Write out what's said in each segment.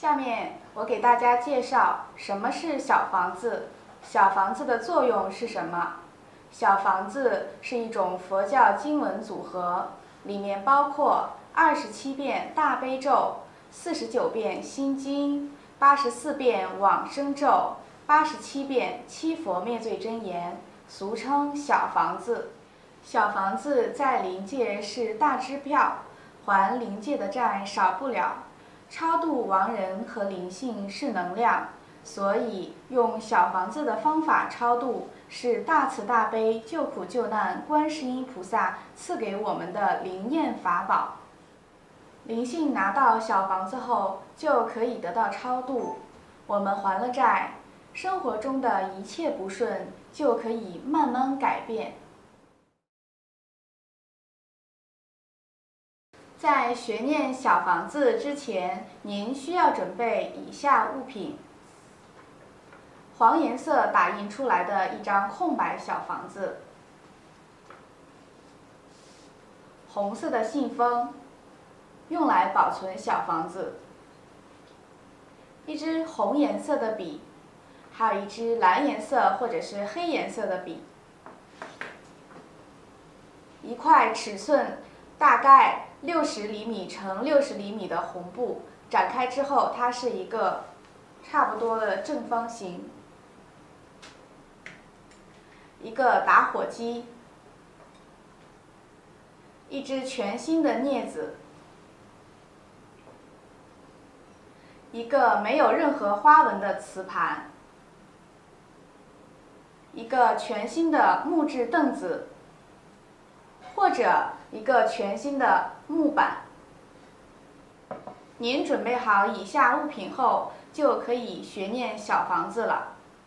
下面我给大家介绍什么是小房子，小房子的作用是什么。小房子是一种佛教经文组合，里面包括27遍大悲咒、49遍心经、84遍往生咒、87遍七佛灭罪真言，俗称小房子。小房子在灵界是大支票，还灵界的债少不了。超度亡人和灵性是能量，所以用小房子的方法超度是大慈大悲救苦救难观世音菩萨赐给我们的灵验法宝。灵性拿到小房子后就可以得到超度，我们还了债，生活中的一切不顺就可以慢慢改变。在学念小房子之前，您需要准备以下物品：黄颜色打印出来的一张空白小房子，红色的信封，用来保存小房子，一支红颜色的笔，还有一支蓝颜色或者是黑颜色的笔，一块尺寸大概60厘米乘60厘米的红布，展开之后它是一个差不多的正方形，一个打火机，一只全新的镊子，一个没有任何花纹的瓷盘，一个全新的木质凳子，或者一个全新的木板。您准备好以下物品后，就可以学念小房子了。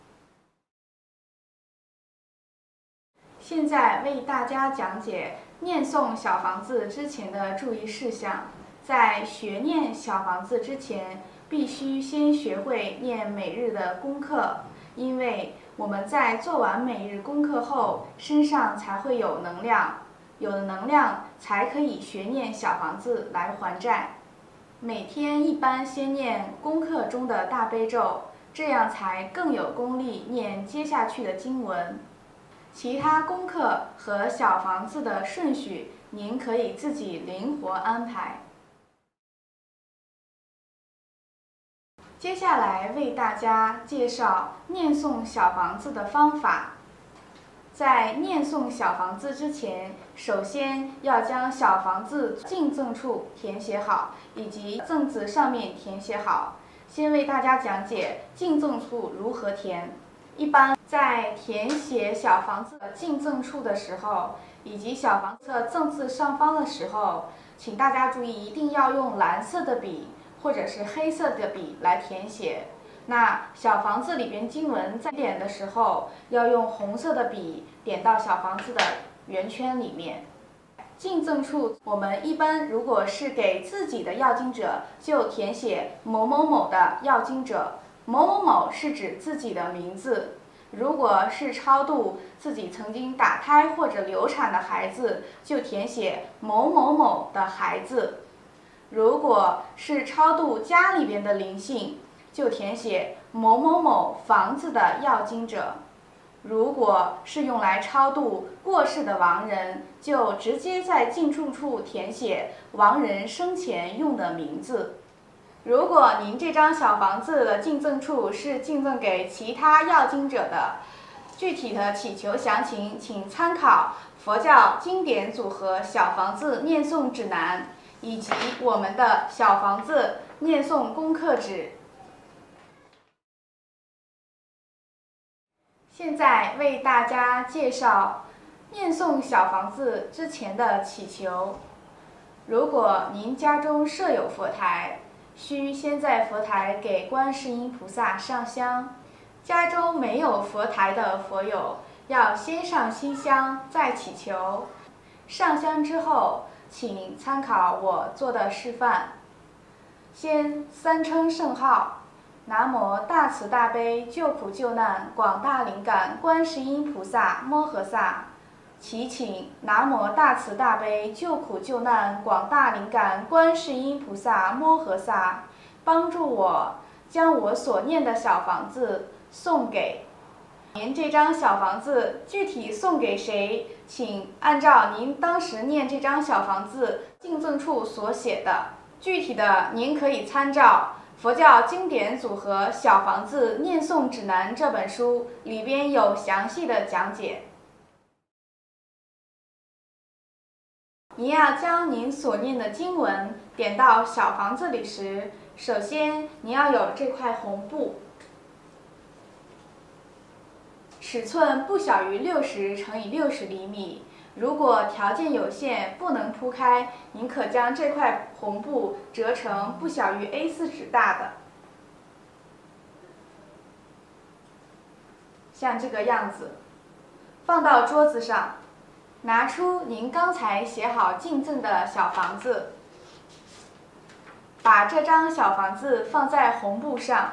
现在为大家讲解念诵小房子之前的注意事项。在学念小房子之前，必须先学会念每日的功课，因为我们在做完每日功课后，身上才会有能量，有了能量才可以学念小房子来还债。每天一般先念功课中的大悲咒，这样才更有功力念接下去的经文。其他功课和小房子的顺序，您可以自己灵活安排。接下来为大家介绍念诵小房子的方法。在念诵小房子之前，首先要将小房子进赠处填写好，以及赠字上面填写好。先为大家讲解进赠处如何填。一般在填写小房子的进赠处的时候，以及小房子的赠字上方的时候，请大家注意，一定要用蓝色的笔或者是黑色的笔来填写。那小房子里边经文在点的时候，要用红色的笔点到小房子的圆圈里面。进赠处，我们一般如果是给自己的要经者，就填写某某某的要经者，某某某是指自己的名字。如果是超度自己曾经打胎或者流产的孩子，就填写某某某的孩子。如果是超度家里边的灵性，就填写某某某房子的要经者。如果是用来超度过世的亡人，就直接在进赠处填写亡人生前用的名字。如果您这张小房子的进赠处是进赠给其他要经者的，具体的祈求详情请参考佛教经典组合小房子念诵指南，以及我们的小房子念诵功课纸。现在为大家介绍念诵小房子之前的祈求。如果您家中设有佛台，需先在佛台给观世音菩萨上香。家中没有佛台的佛友，要先上新香再祈求。上香之后，请参考我做的示范。先三称圣号：南无大慈大悲救苦救难广大灵感观世音菩萨摩诃萨。祈请南无大慈大悲救苦救难广大灵感观世音菩萨摩诃萨。 帮助我将我所念的小房子送给您。这张小房子具体送给谁，请按照您当时念这张小房子敬赠处所写的，具体的您可以参照《佛教经典组合小房子念诵指南》这本书，里边有详细的讲解。您要将您所念的经文点到小房子里时，首先您要有这块红布，尺寸不小于60乘以60厘米。如果条件有限不能铺开，您可将这块红布折成不小于 A4 纸大的，像这个样子，放到桌子上。拿出您刚才写好敬赠的小房子，把这张小房子放在红布上，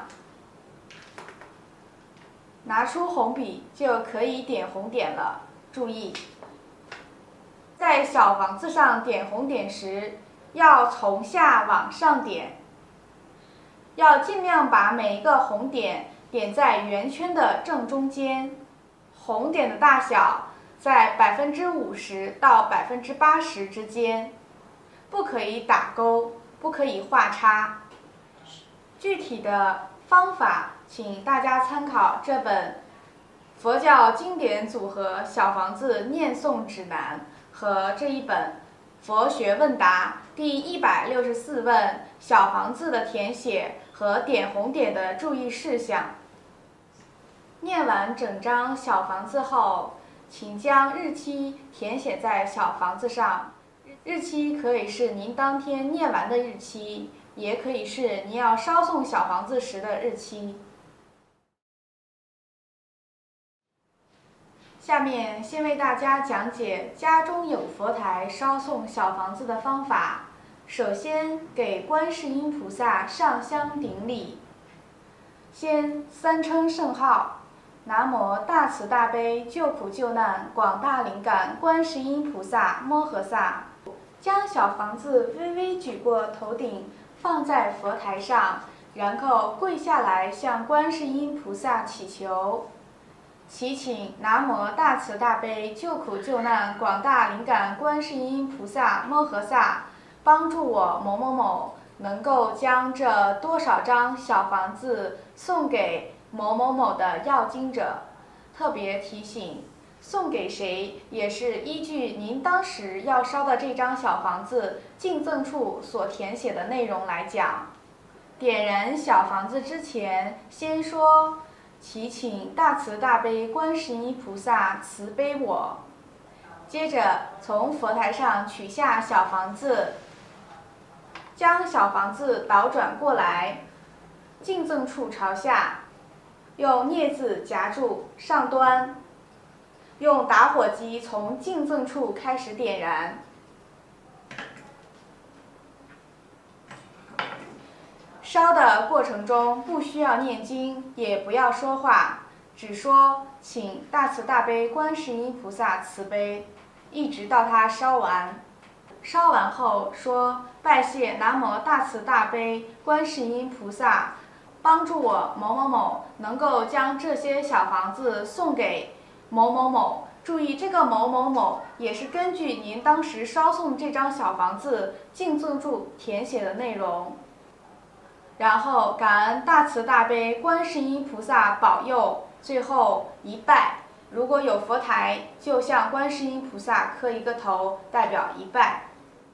拿出红笔就可以点红点了。注意，在小房子上点红点时，要从下往上点，要尽量把每一个红点点在圆圈的正中间，红点的大小在50%到80%之间，不可以打勾，不可以画叉。具体的方法，请大家参考这本《佛教经典组合小房子念诵指南》和这一本《佛学问答》第164问小房子的填写和点红点的注意事项。念完整张小房子后，请将日期填写在小房子上，日期可以是您当天念完的日期，也可以是您要烧送小房子时的日期。下面先为大家讲解家中有佛台烧送小房子的方法。首先给观世音菩萨上香顶礼，先三称圣号。南无大慈大悲救苦救难广大灵感观世音菩萨摩诃萨，将小房子微微举过头顶，放在佛台上，然后跪下来向观世音菩萨祈求，祈请南无大慈大悲救苦救难广大灵感观世音菩萨摩诃萨，帮助我某某某能够将这多少张小房子送给某某某的要经者。特别提醒，送给谁也是依据您当时要烧的这张小房子敬赠处所填写的内容来讲。点燃小房子之前，先说祈请大慈大悲观世音菩萨慈悲我。接着从佛台上取下小房子，将小房子倒转过来，敬赠处朝下，用镊子夹住上端，用打火机从敬赠处开始点燃。烧的过程中不需要念经，也不要说话，只说请大慈大悲观世音菩萨慈悲，一直到它烧完。烧完后说拜谢南无大慈大悲观世音菩萨，帮助我某某某能够将这些小房子送给某某某。注意，这个某某某也是根据您当时烧送这张小房子敬赠处填写的内容。然后感恩大慈大悲观世音菩萨保佑，最后一拜。如果有佛台，就向观世音菩萨磕一个头，代表一拜。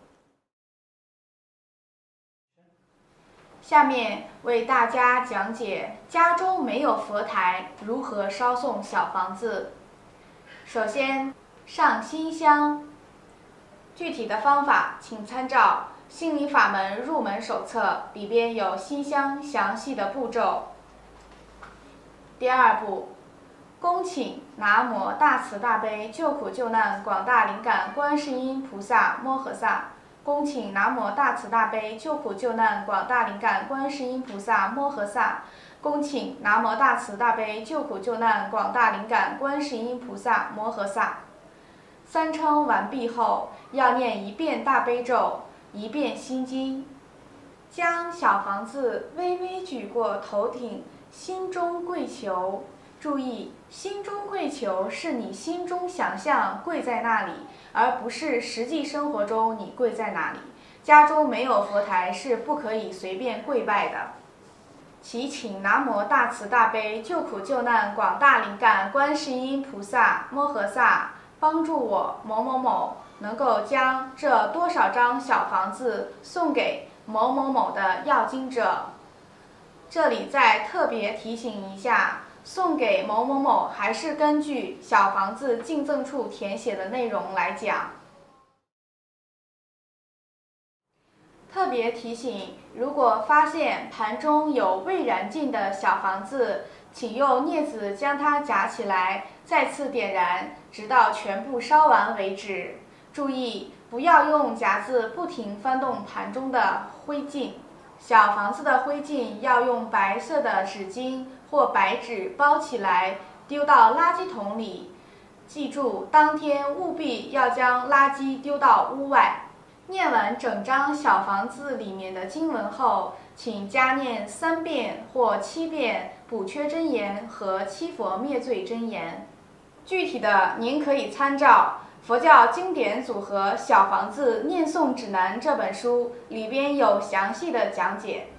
下面为大家讲解家中没有佛台如何烧送小房子。首先上新香，具体的方法请参照《心灵法门入门手册》，里边有新香详细的步骤。第二步，恭请南无大慈大悲救苦救难广大灵感观世音菩萨摩诃萨。恭请南无大慈大悲救苦救难广大灵感观世音菩萨摩诃萨。恭请南无大慈大悲救苦救难广大灵感观世音菩萨摩诃萨。三称完毕后，要念1遍大悲咒，1遍心经。 将小房子微微举过头顶，心中跪求。注意，心中跪求是你心中想象跪在那里，而不是实际生活中你跪在那里。家中没有佛台是不可以随便跪拜的。祈请南无大慈大悲救苦救难广大灵感观世音菩萨摩诃萨帮助我某某某能够将这多少张小房子送给某某某的要经者。这里再特别提醒一下，送给某某某还是根据小房子进赠处填写的内容来讲。特别提醒，如果发现盘中有未燃尽的小房子，请用镊子将它夹起来，再次点燃，直到全部烧完为止。注意，不要用夹子不停翻动盘中的灰烬。小房子的灰烬要用白色的纸巾或白纸包起来，丢到垃圾桶里。记住，当天务必要将垃圾丢到屋外。念完整张小房子里面的经文后，请加念3遍或7遍补缺真言和七佛灭罪真言。具体的您可以参照《佛教经典组合小房子念诵指南》这本书，里边有详细的讲解。